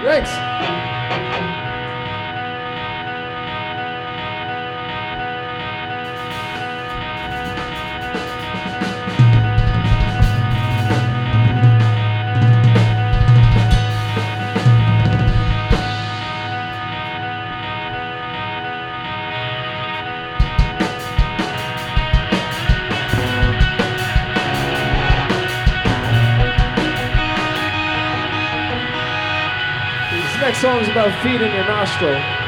Thanks. This next song is about feet in your nostril.